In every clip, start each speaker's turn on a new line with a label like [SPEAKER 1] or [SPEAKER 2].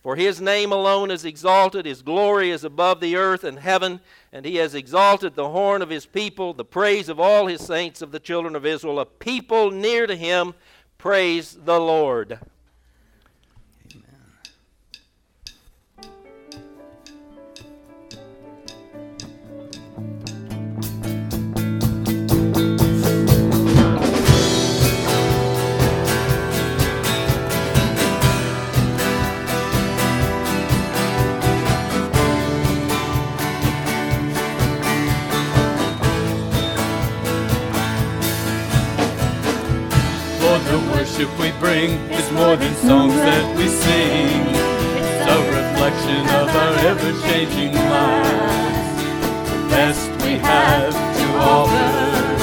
[SPEAKER 1] For his name alone is exalted, his glory is above the earth and heaven, and he has exalted the horn of his people, the praise of all his saints of the children of Israel, a people near to him. Praise the Lord.
[SPEAKER 2] The worship we bring is more than songs that we sing. It's a reflection of our ever-changing lives, the best we have to offer.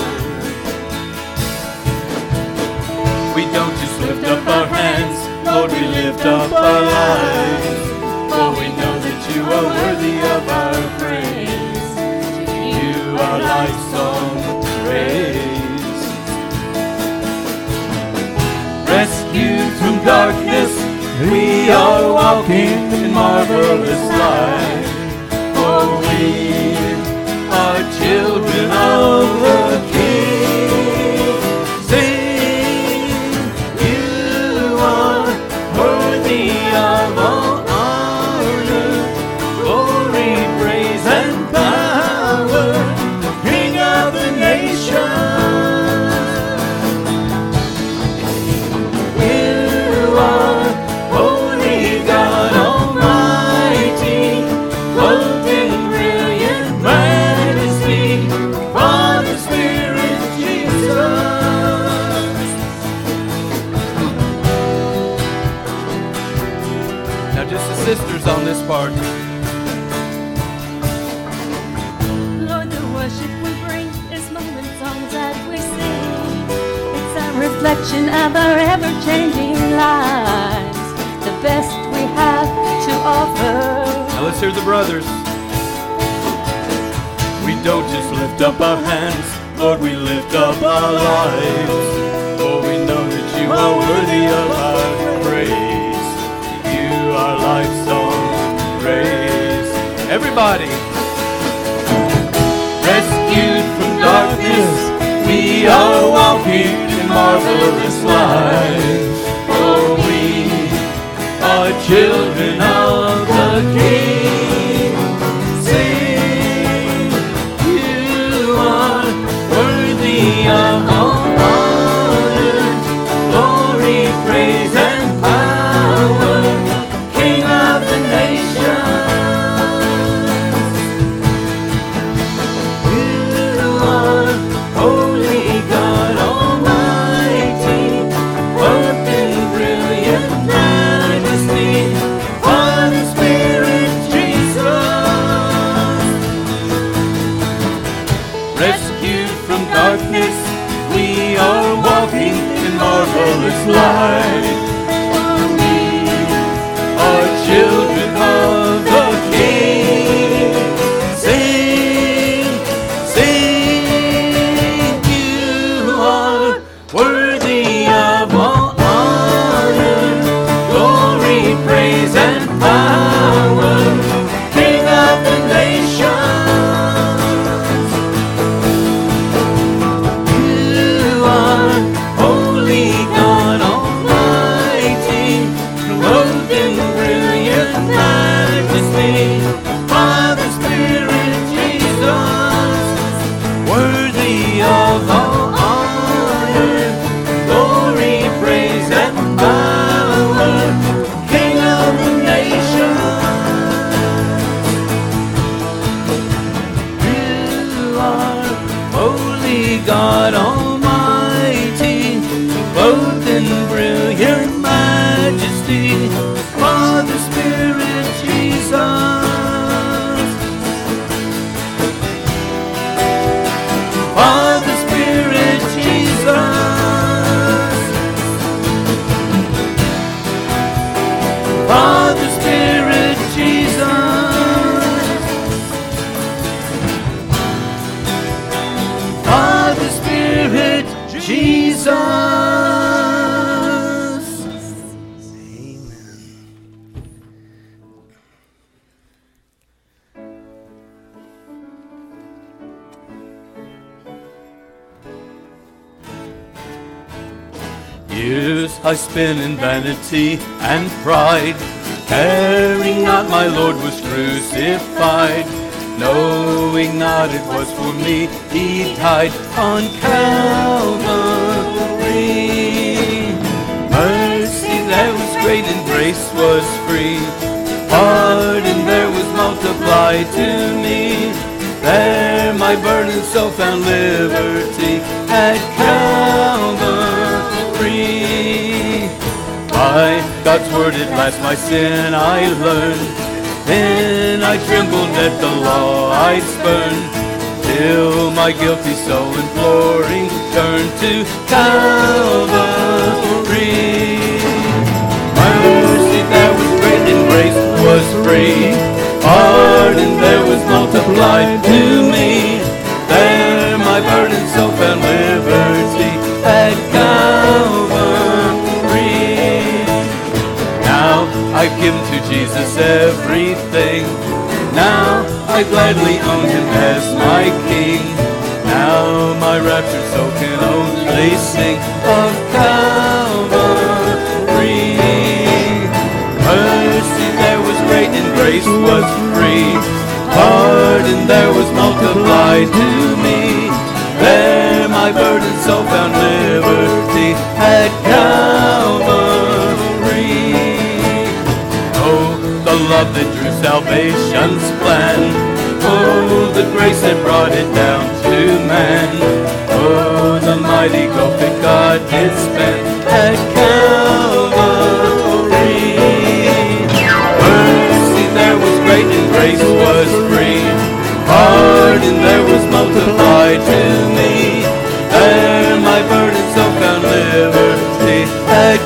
[SPEAKER 2] We don't just lift up our hands, Lord, we lift up our lives, for we know that you are worthy of our praise. To you our life song praise. Rescued from darkness, we are walking in marvelous light. For we are children of the King. Sing, you are worthy of all honor, glory, praise, and power, King of the nations. Sisters on this part.
[SPEAKER 3] Lord, the worship we bring is more than songs that we sing. It's a reflection of our ever-changing lives, the best we have to offer.
[SPEAKER 2] Now let's hear the brothers. We don't just lift up our hands, Lord, we lift up our lives, for we know that you are worthy of our praise. Our life song praise. Everybody. Rescued from darkness, we are walking in marvelous light. For we are children of the King. Sing, you are worthy of all honor, glory, praise, and power, King of the nations. You are holy God Almighty, clothed in brilliant majesty, Father, Spirit, Jesus. Rescued from darkness, we are walking in marvelous light. Children of the King, sing, sing, you are worthy of all honor, glory, praise, and power, King of the nations. You are holy God Almighty, clothed in majesty, Father, Spirit, Jesus, worthy of all honor, glory, praise, and power, King of the nations. You are holy God Almighty, clothed in brilliant majesty, Father, Spirit, Jesus, Years I spent in vanity and pride, caring not my Lord was crucified, knowing not it was for me he died on Calvary. Mercy there was great and grace was free, pardon there was multiplied to me. There my burden so found liberty at Calvary. By God's word at last my sin I learned, then I trembled at the law I spurned, till my guilty soul imploring turned to Calvary. Mercy there was great and grace was free, pardon there was multiplied to me. There my burden so found liberty at Calvary. Now I've given to Jesus everything, now I gladly own him as my King. Now my raptured soul can only sing of Calvary. Mercy there was great and grace was free, pardon there was multiplied to me. There my burden so found liberty at Calvary. Oh, the love that drew salvation's plan, oh, the grace that brought it down to man, oh, the mighty gulf that God did spend at Calvary. Mercy there was great and grace was free, pardon there was multiplied to me. There my burden so found liberty at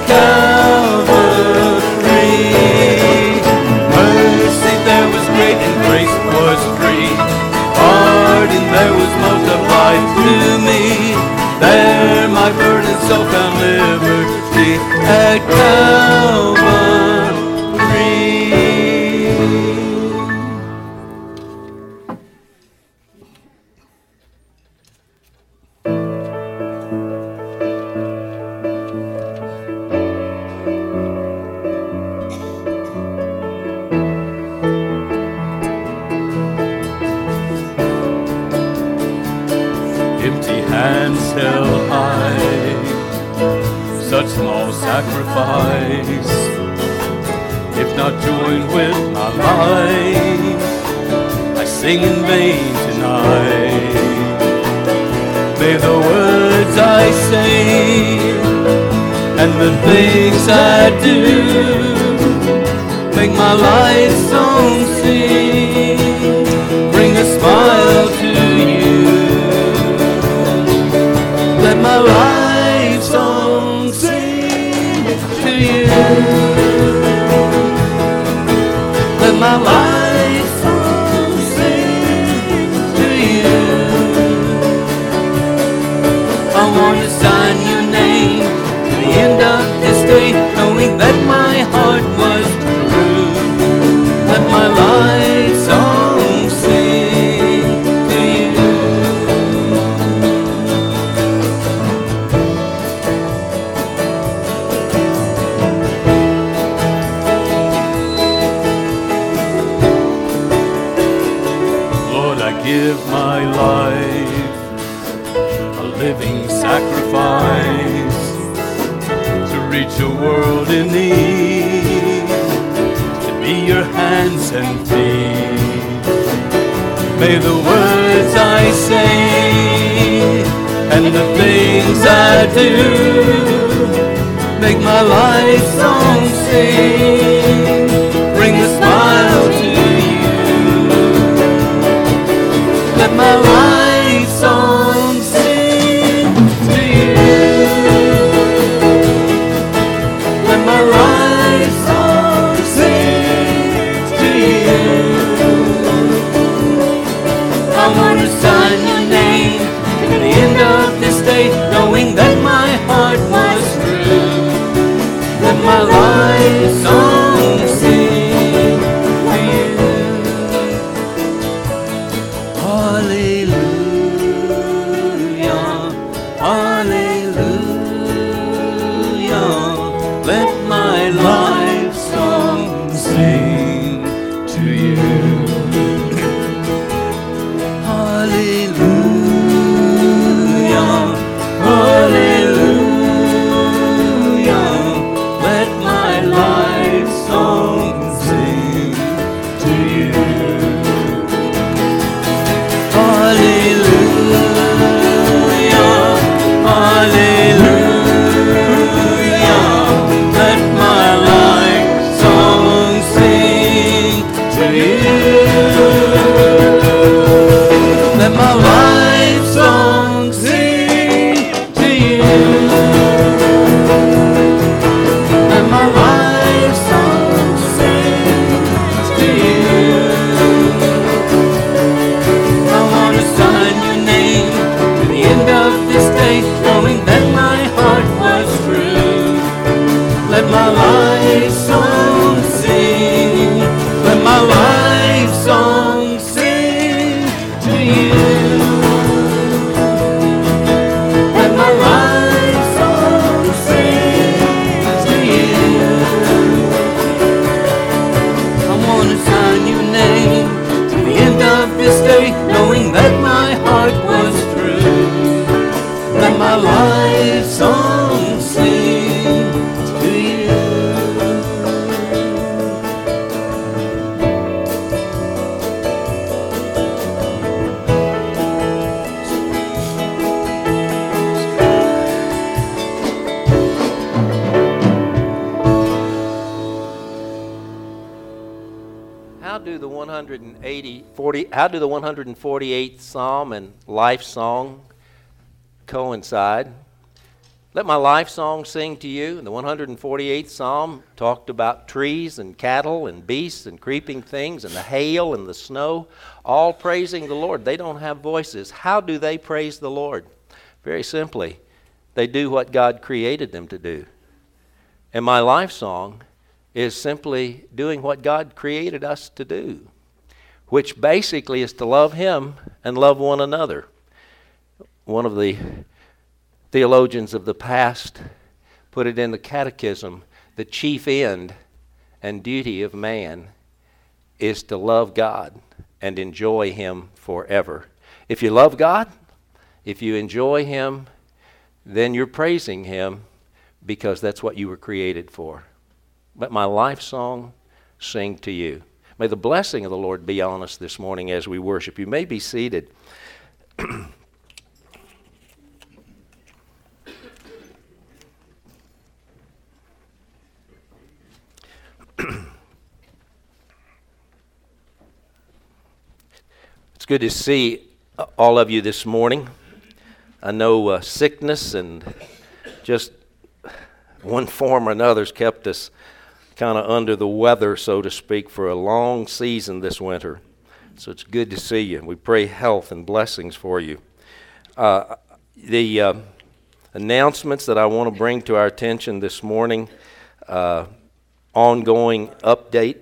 [SPEAKER 2] Calvary. Mercy there was great and grace was free, pardon there was multiplied to me. There my burden so found liberty at Calvary. Empty hands held high, such small sacrifice, if not joined with my life, I sing in vain tonight. May the words I say and the things I do make my life song sing, bring a smile to you. Let my life song sing to you. Let my life song sing to you. I want to sign your name to the end of this day, knowing that my heart was true. Let my life song sing to you. Give my life a living sacrifice to reach a world in need, to be your hands and feet. May the words I say and the things I do make my life song sing, bring a smile to you. Let my life song sing to you. Let my life song sing to you. I want to sign your name to the end of this day, knowing that my heart was true. Let my life song of this day, knowing that my heart was true. Let my life song sing to you.
[SPEAKER 1] How do the 148th Psalm and life song coincide? Let my life song sing to you. The 148th Psalm talked about trees and cattle and beasts and creeping things and the hail and the snow, all praising the Lord. They don't have voices. How do they praise the Lord? Very simply, they do what God created them to do. And my life song is simply doing what God created us to do, which basically is to love Him and love one another. One of the theologians of the past put it in the Catechism, the chief end and duty of man is to love God and enjoy Him forever. If you love God, if you enjoy Him, then you're praising Him because that's what you were created for. Let my life song sing to you. May the blessing of the Lord be on us this morning as we worship. You may be seated. It's good to see all of you this morning. I know sickness and just one form or another has kept us kind of under the weather, so to speak, for a long season this winter. So it's good to see you. We pray health and blessings for you. The announcements that I want to bring to our attention this morning, ongoing update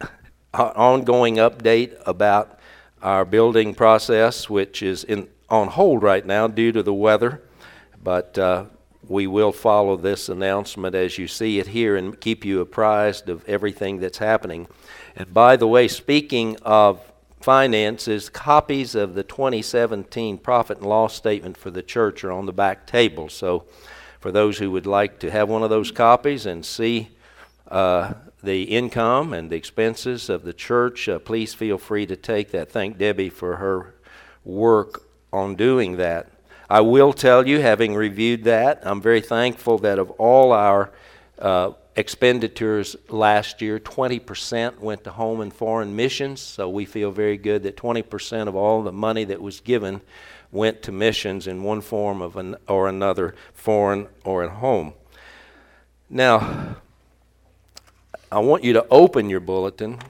[SPEAKER 1] about our building process, which is on hold right now due to the weather, but we will follow this announcement as you see it here and keep you apprised of everything that's happening. And by the way, speaking of finances, copies of the 2017 profit and loss statement for the church are on the back table. So for those who would like to have one of those copies and see the income and the expenses of the church, please feel free to take that. Thank Debbie for her work on doing that. I will tell you, having reviewed that, I'm very thankful that of all our expenditures last year, 20% went to home and foreign missions. So we feel very good that 20% of all the money that was given went to missions in one form or another, foreign or at home. Now, I want you to open your bulletin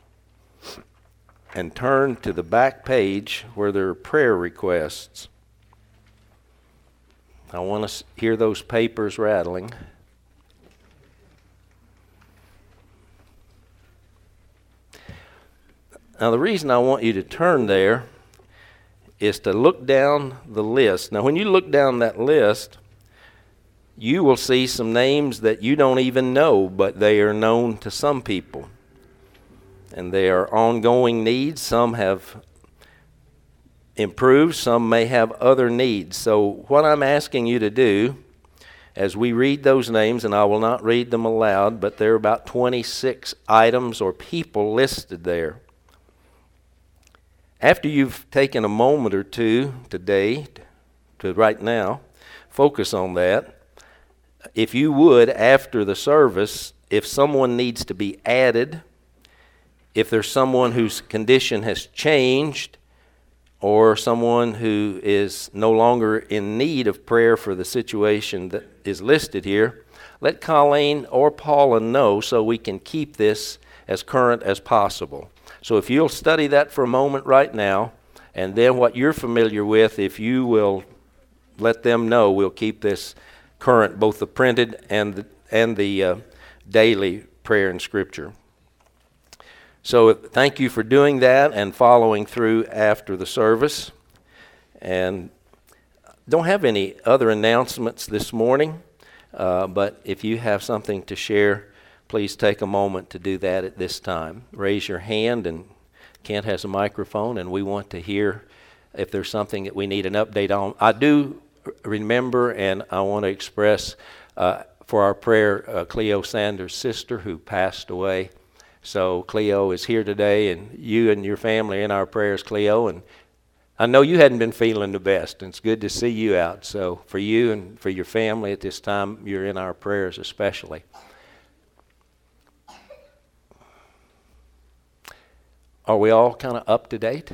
[SPEAKER 1] and turn to the back page where there are prayer requests. I want to hear those papers rattling. Now, the reason I want you to turn there is to look down the list. Now, when you look down that list, you will see some names that you don't even know, but they are known to some people. And they are ongoing needs. Some have improved, some may have other needs. So what I'm asking you to do, as we read those names, and I will not read them aloud, but there are about 26 items or people listed there. After you've taken a moment or two today, to right now, focus on that. If you would, after the service, if someone needs to be added, if there's someone whose condition has changed, or someone who is no longer in need of prayer for the situation that is listed here, let Colleen or Paula know so we can keep this as current as possible. So if you'll study that for a moment right now, and then what you're familiar with, if you will let them know, we'll keep this current, both the printed and the daily prayer and scripture. So thank you for doing that and following through after the service. And don't have any other announcements this morning, but if you have something to share, please take a moment to do that at this time. Raise your hand and Kent has a microphone, and we want to hear if there's something that we need an update on. I do remember, and I want to express for our prayer Cleo Sanders' sister who passed away. So Cleo is here today, and you and your family in our prayers, Cleo. And I know you hadn't been feeling the best, and it's good to see you out. So for you and for your family at this time, you're in our prayers especially. Are we all kind of up to date?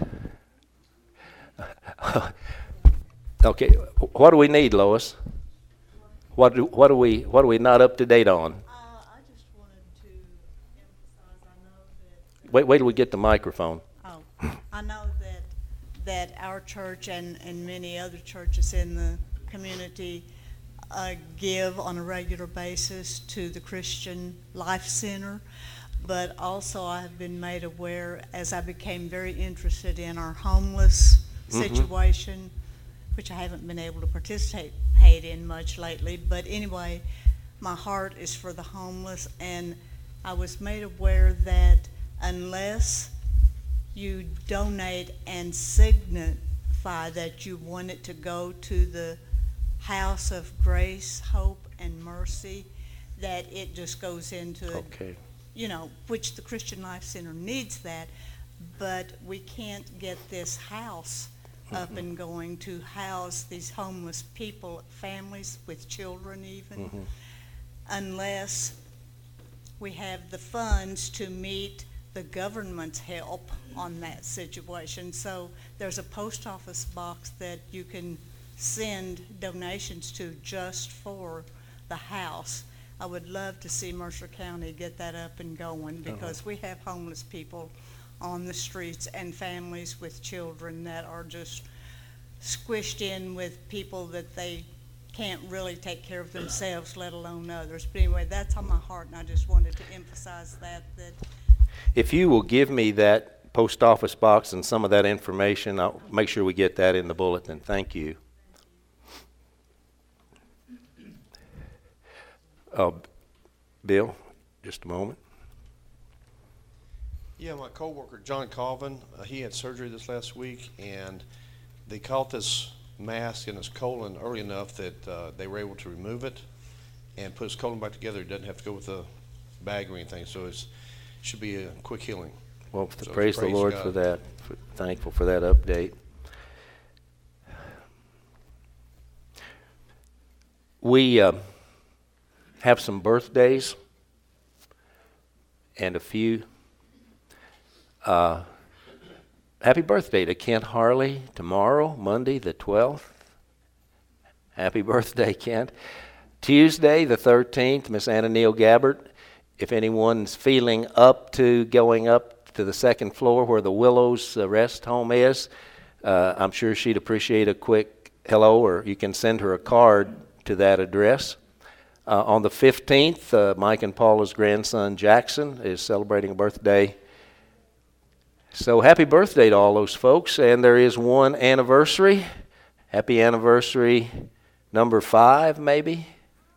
[SPEAKER 1] Okay, what do we need, Lois? What are we not up to date on?
[SPEAKER 4] I just wanted to emphasize, I know that...
[SPEAKER 1] Wait till we get the microphone.
[SPEAKER 4] Oh, I know that our church and many other churches in the community give on a regular basis to the Christian Life Center, but also I have been made aware as I became very interested in our homeless situation, which I haven't been able to participate in much lately, but anyway, my heart is for the homeless, and I was made aware that unless you donate and signify that you want it to go to the House of Grace, Hope, and Mercy, that it just goes into, you know, which the Christian Life Center needs that, but we can't get this house up and going to house these homeless people, families with children even, unless we have the funds to meet the government's help on that situation. So there's a post office box that you can send donations to just for the house. I would love to see Mercer County get that up and going, because we have homeless people on the streets and families with children that are just squished in with people that they can't really take care of themselves, let alone others. But anyway, that's on my heart, and I just wanted to emphasize that.
[SPEAKER 1] If you will give me that post office box and some of that information, I'll make sure we get that in the bulletin. Thank you. Bill, just a moment.
[SPEAKER 5] Yeah, my coworker John Colvin, he had surgery this last week, and they caught this mass in his colon early enough that they were able to remove it and put his colon back together. He doesn't have to go with a bag or anything, so it should be a quick healing.
[SPEAKER 1] Well,
[SPEAKER 5] so
[SPEAKER 1] praise the Lord
[SPEAKER 5] God
[SPEAKER 1] for that. Thankful for that update. We have some birthdays and a few. Happy birthday to Kent Harley tomorrow, Monday the 12th. Happy birthday, Kent. Tuesday the 13th, Miss Anna Neal Gabbert. If anyone's feeling up to going up to the second floor where the Willows Rest Home is, I'm sure she'd appreciate a quick hello, or you can send her a card to that address. On the 15th, Mike and Paula's grandson Jackson is celebrating a birthday. So happy birthday to all those folks. And there is one anniversary. Happy anniversary number 5, maybe.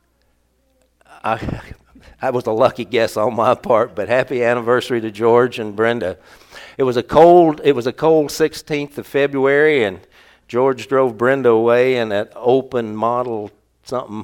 [SPEAKER 1] I was a lucky guess on my part, but happy anniversary to George and Brenda. It was a cold 16th of February, and George drove Brenda away in that open model something,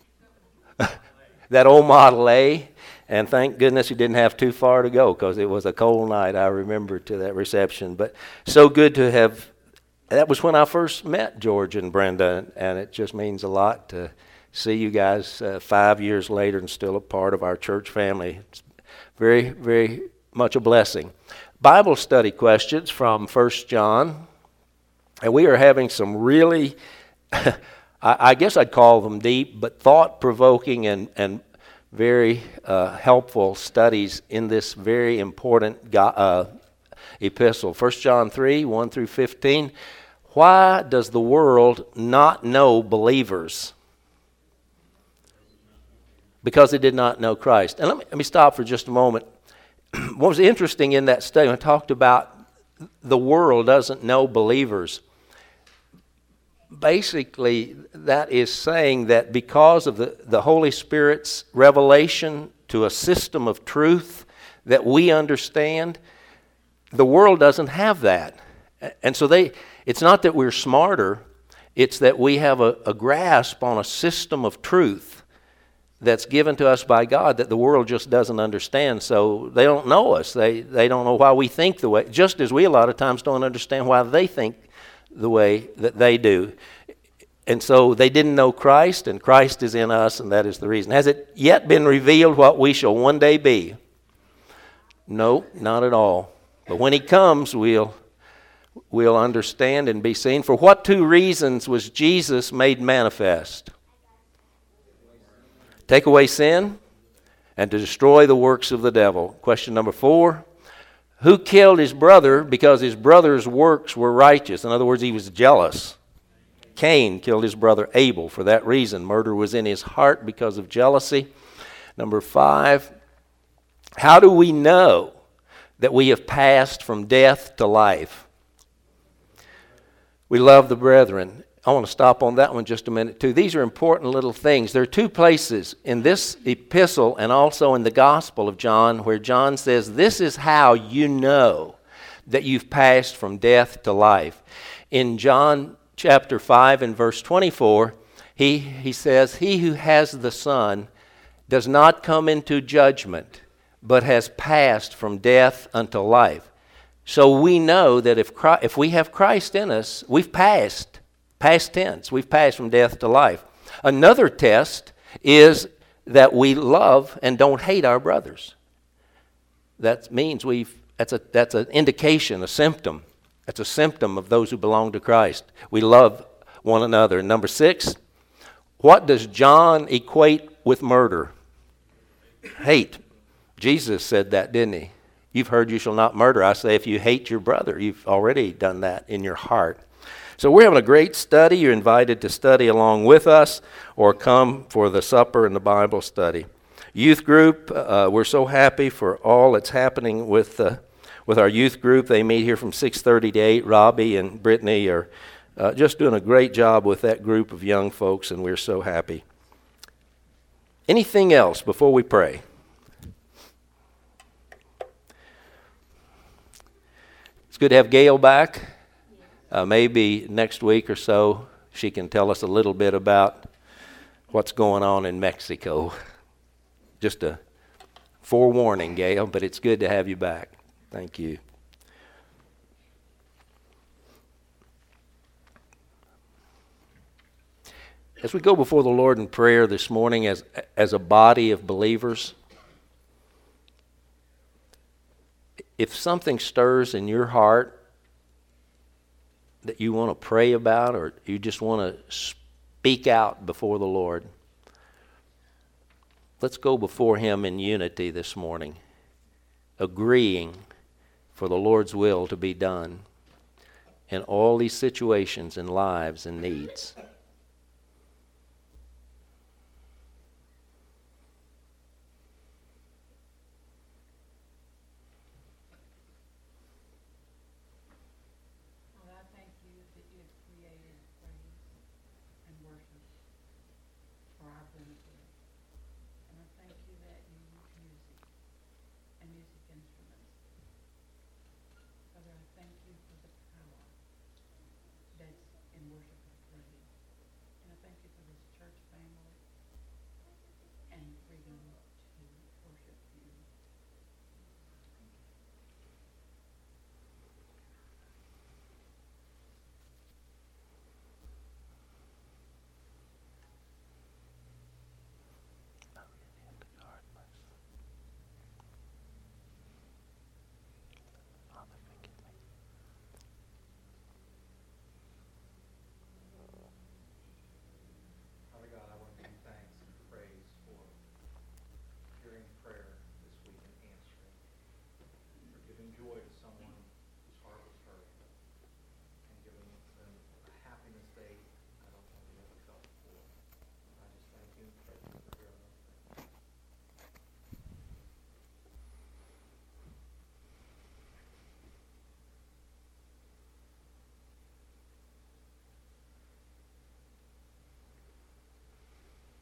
[SPEAKER 1] that old Model A. And thank goodness he didn't have too far to go, because it was a cold night, I remember, to that reception. But so good to have, that was when I first met George and Brenda, and it just means a lot to see you guys 5 years later and still a part of our church family. It's very, very much a blessing. Bible study questions from 1 John. And we are having some really, I guess I'd call them deep, but thought-provoking and very helpful studies in this very important epistle. 1 John 3, 1 through 15. Why does the world not know believers? Because they did not know Christ. And let me stop for just a moment. What was interesting in that statement, I talked about the world doesn't know believers. Basically, that is saying that because of the Holy Spirit's revelation to a system of truth that we understand, The world doesn't have that. And so it's not that we're smarter, it's that we have a grasp on a system of truth that's given to us by God that the world just doesn't understand. So they don't know us. They don't know why we think the way, just as we a lot of times don't understand why they think the way that they do. And so they didn't know Christ, and Christ is in us, and that is the reason. Has it yet been revealed what we shall one day be? No, not at all. But when he comes, we'll understand and be seen. For what two reasons was Jesus made manifest? Take away sin and to destroy the works of the devil. Question number 4. Who killed his brother because his brother's works were righteous? In other words, he was jealous. Cain killed his brother Abel for that reason. Murder was in his heart because of jealousy. Number 5. How do we know that we have passed from death to life? We love the brethren. I want to stop on that one just a minute too. These are important little things. There are 2 places in this epistle and also in the Gospel of John where John says, this is how you know that you've passed from death to life. In John chapter 5 and verse 24, he says, he who has the Son does not come into judgment, but has passed from death unto life. So we know that if we have Christ in us, we've passed, past tense, we've passed from death to life. Another test is that we love and don't hate our brothers. That means that's an indication, a symptom. That's a symptom of those who belong to Christ. We love one another. And number 6, what does John equate with murder? Hate. Jesus said that, didn't he? You've heard you shall not murder. I say if you hate your brother, you've already done that in your heart. So we're having a great study. You're invited to study along with us or come for the supper and the Bible study. Youth group, we're so happy for all that's happening with our youth group. They meet here from 6:30 to 8. Robbie and Brittany are just doing a great job with that group of young folks, and we're so happy. Anything else before we pray? It's good to have Gail back. Maybe next week or so she can tell us a little bit about what's going on in Mexico. Just a forewarning, Gail, but it's good to have you back. Thank you. As we go before the Lord in prayer this morning as a body of believers, if something stirs in your heart that you want to pray about or you just want to speak out before the Lord, let's go before Him in unity this morning, agreeing for the Lord's will to be done in all these situations and lives and needs.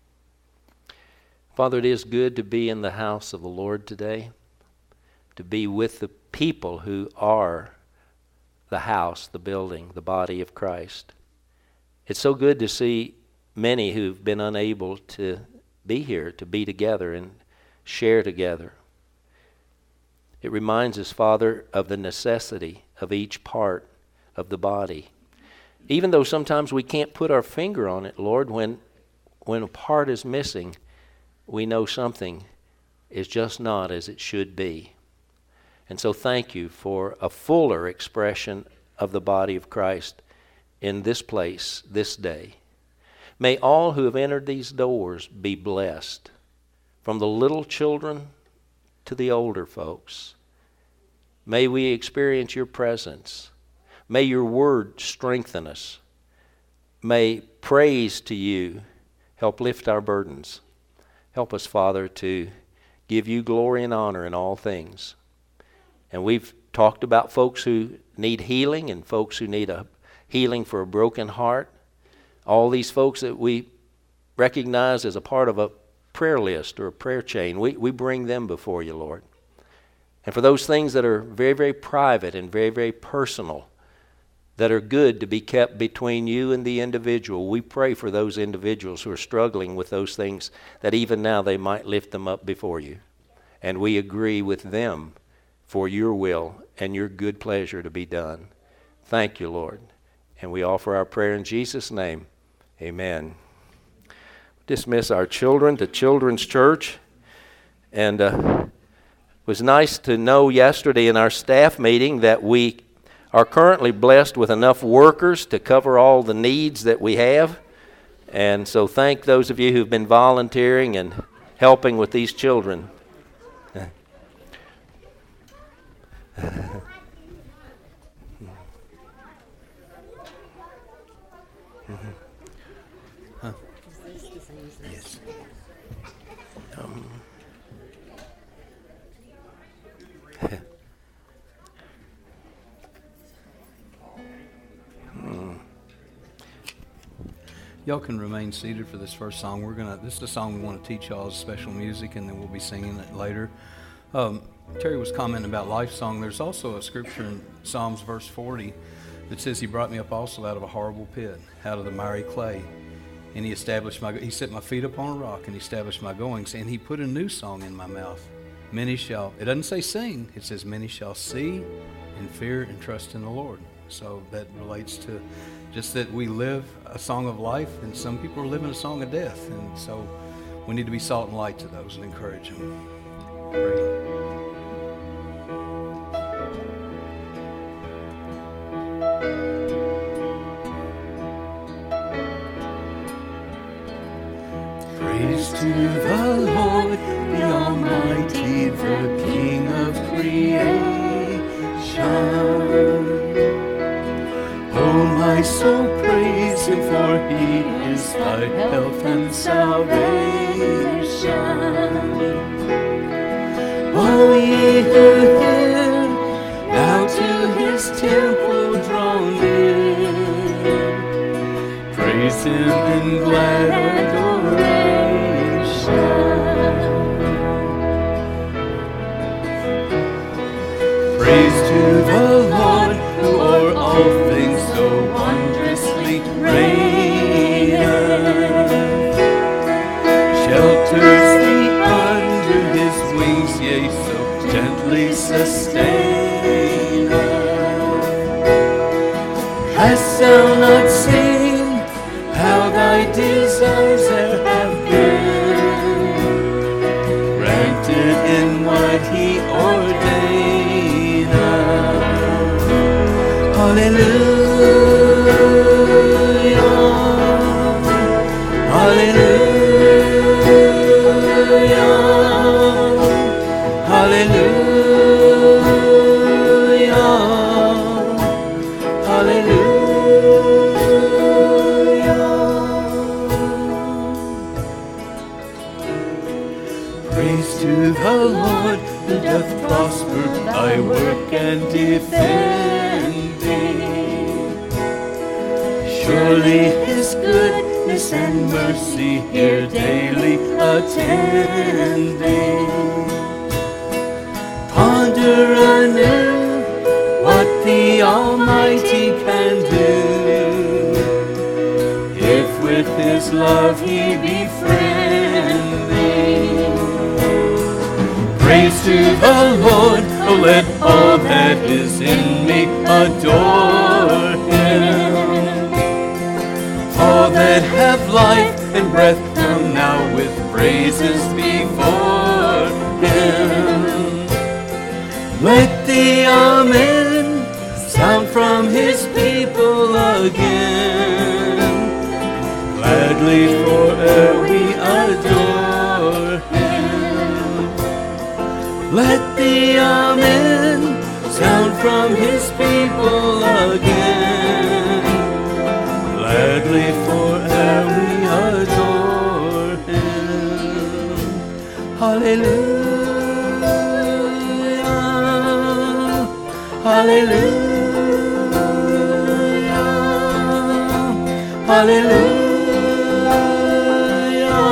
[SPEAKER 1] Father, it is good to be in the house of the Lord today, to be with the people who are the house, the building, the body of Christ. It's so good to see many who've been unable to be here, to be together and share together. It reminds us, Father, of the necessity of each part of the body. Even though sometimes we can't put our finger on it, Lord, when a part is missing, we know something is just not as it should be. And so thank you for a fuller expression of the body of Christ in this place, this day. May all who have entered these doors be blessed, from the little children to the older folks. May we experience your presence. May your word strengthen us. May praise to you help lift our burdens. Help us, Father, to give you glory and honor in all things. And we've talked about folks who need healing and folks who need a healing for a broken heart. All these folks that we recognize as a part of a prayer list or a prayer chain, we bring them before you, Lord. And for those things that are very, very private and very, very personal, that are good to be kept between you and the individual, we pray for those individuals who are struggling with those things, that even now they might lift them up before you. And we agree with them for your will and your good pleasure to be done. Thank you, Lord. And we offer our prayer in Jesus' name. Amen. Dismiss our children to Children's Church. And it was nice to know yesterday in our staff meeting that we are currently blessed with enough workers to cover all the needs that we have. And so thank those of you who've been volunteering and helping with these children.
[SPEAKER 2] Yes.
[SPEAKER 6] Y'all can remain seated for this first song. This is a song we want to teach y'all as special music, and then we'll be singing it later. Terry was commenting about Life Song. There's also a scripture in Psalms verse 40 that says, He brought me up also out of a horrible pit, out of the miry clay. And He set my feet upon a rock, and He established my goings, and He put a new song in my mouth. It doesn't say sing, it says many shall see and fear and trust in the Lord. So that relates to just that we live a song of life, and some people are living a song of death. And so we need to be salt and light to those and encourage them. Pray.
[SPEAKER 2] Praise to the Lord, the Almighty, the King of creation. Oh, my soul, praise Him, for He is thy health and salvation. Oh, ye who hear, now to His temple draw near. Praise Him in glad adoration. Praise to the Lord, who o'er all things so wondrously reigneth. Shelters thee under His wings, yea, so gently sustaineth. Hast thou not seen how thy desires e'er have been granted in what He ordained? Hallelujah, hallelujah, hallelujah, hallelujah. Praise to the Lord, who doth prosper thy work and defend thee. Surely His goodness and mercy here daily attend thee. Ponder I knew what the Almighty can do. If with His love He befriend me. Praise to the Lord, oh let all that is in me adore Him. All that have life and breath come now with praises before Him. Let the Amen sound from His people again. Gladly forever we adore Him. Let the Amen sound from His people again. Gladly forever we adore Him. Hallelujah, hallelujah, hallelujah,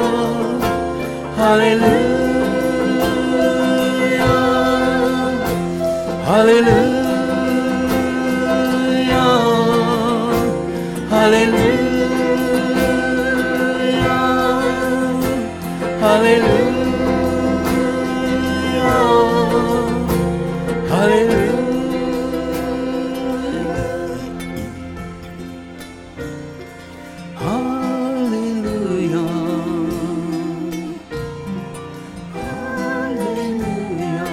[SPEAKER 2] hallelujah, hallelujah. Hallelujah, hallelujah, hallelujah, hallelujah, hallelujah.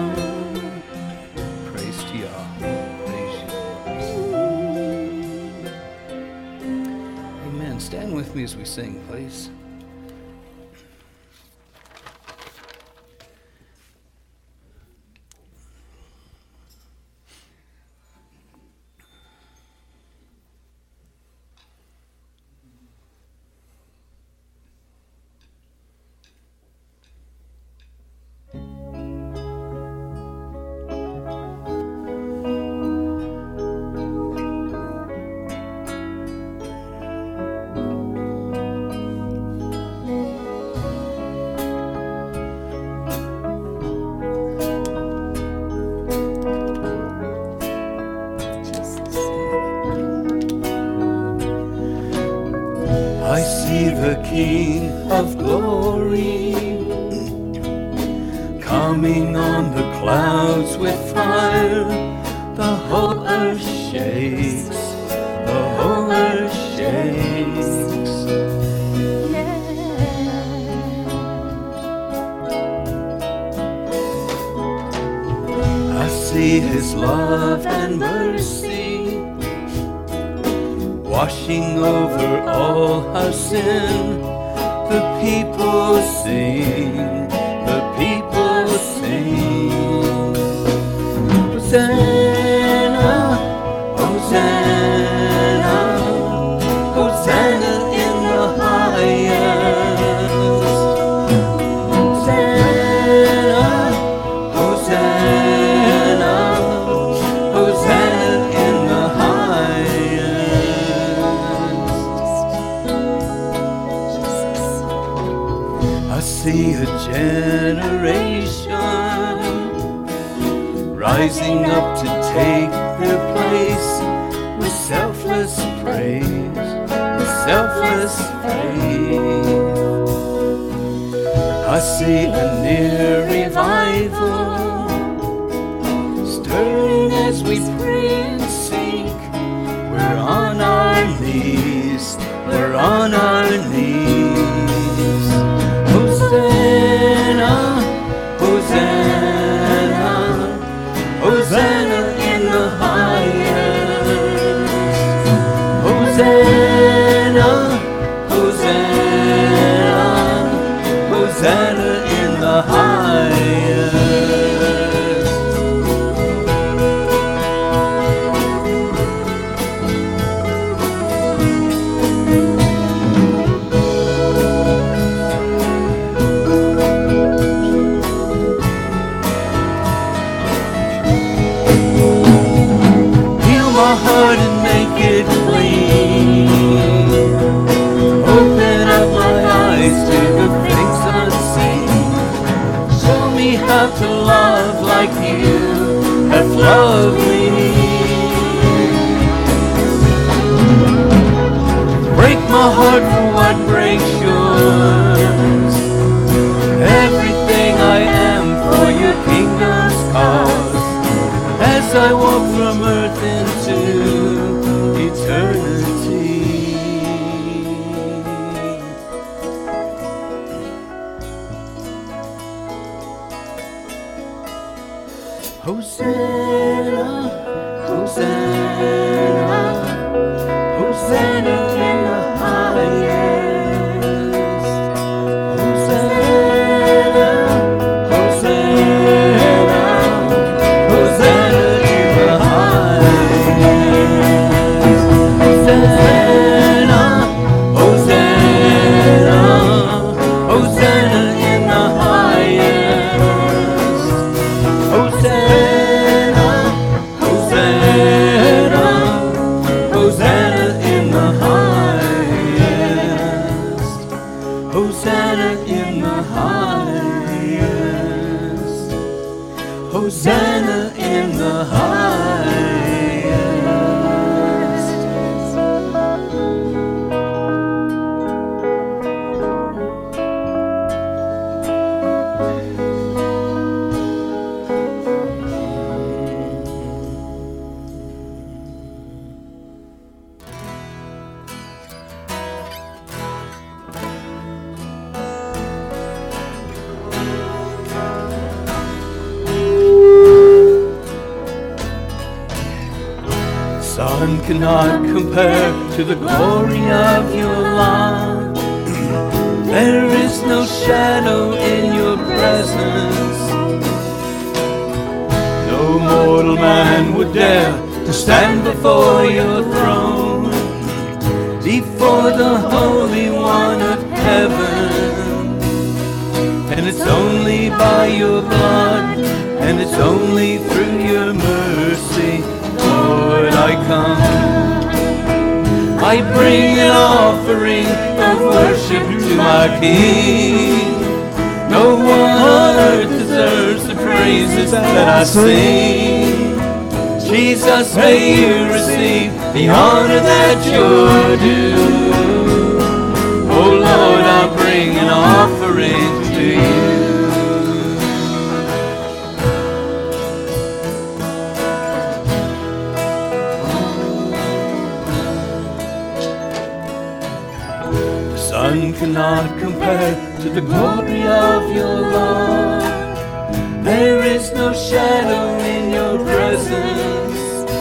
[SPEAKER 2] Praise to Yah. Praise you, Lord. Amen. Stand with me as we sing, please. I see the King of glory coming on the clouds with fire. The whole earth shakes, the whole earth shakes. I see His love and mercy washing over all our sin. The people sing, the people sing. Hosanna, Hosanna, Hosanna in the highest. Hosanna, Hosanna, Hosanna in the highest. I see a generation rising up to take their place with selfless praise, with selfless faith. I see a near revival stirring as we pray and sing. We're on our knees, we're on our knees. Hosanna, Hosanna, Hosanna in the highest. Hosanna, Hosanna, Hosanna in the highest. Lord, for what breaks yours. Everything I am for your kingdom's cause. As I walk from earth into eternity. Hosanna, Hosanna, Hosanna in the highest. Hosanna, Hosanna, Hosanna in the highest. Hosanna, Hosanna, Hosanna in the highest. Hosanna, Hosanna, Hosanna in the highest. Hosanna in the highest. Hosanna in the highest. Sun cannot compare to the glory of your love. There is no shadow in your presence. No mortal man would dare to stand before your throne, before the Holy One of heaven. And it's only by your blood, and it's only through your mercy, Lord, I come. I bring an offering of worship to my King. No one on earth deserves the praises that I sing. Jesus, may you receive the honor that you're due. Oh Lord, I bring an offering to you. Sun cannot compare to the glory of your love. There is no shadow in your presence.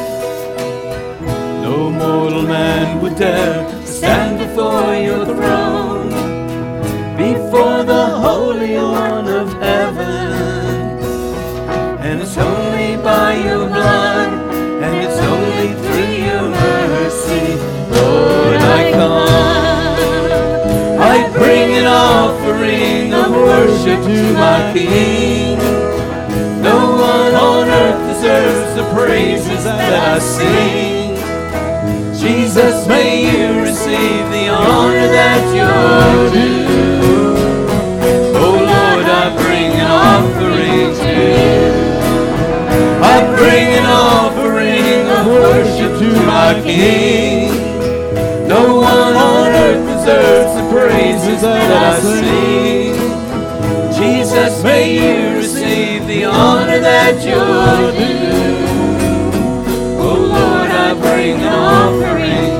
[SPEAKER 2] No mortal man would dare to stand before your throne, before the Holy One of heaven. And it's only by your blood, and it's only through your mercy, Lord, I come. I bring an offering of worship to my King. No one on earth deserves the praises that I sing. Jesus, may you receive the honor that you're due. Oh Lord, I bring an offering to you. I bring an offering of worship to my King. No one on earth deserves the praises that I sing. Jesus, may you receive the honor that you're due. Oh Lord, I bring an offering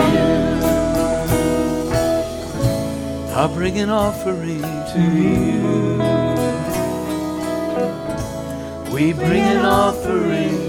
[SPEAKER 2] to you. I bring an offering to you. We bring an offering